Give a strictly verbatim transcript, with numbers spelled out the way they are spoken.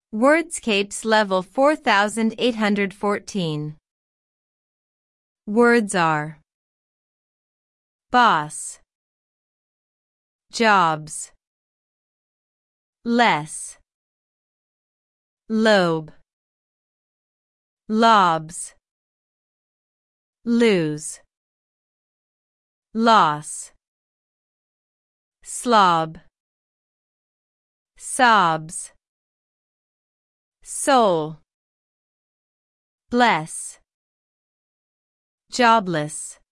Wordscapes level four thousand eight hundred fourteen. Words are boss, jobs, less, lobe, lobs, lose, loss, slob, sobs, soul, bless, jobless.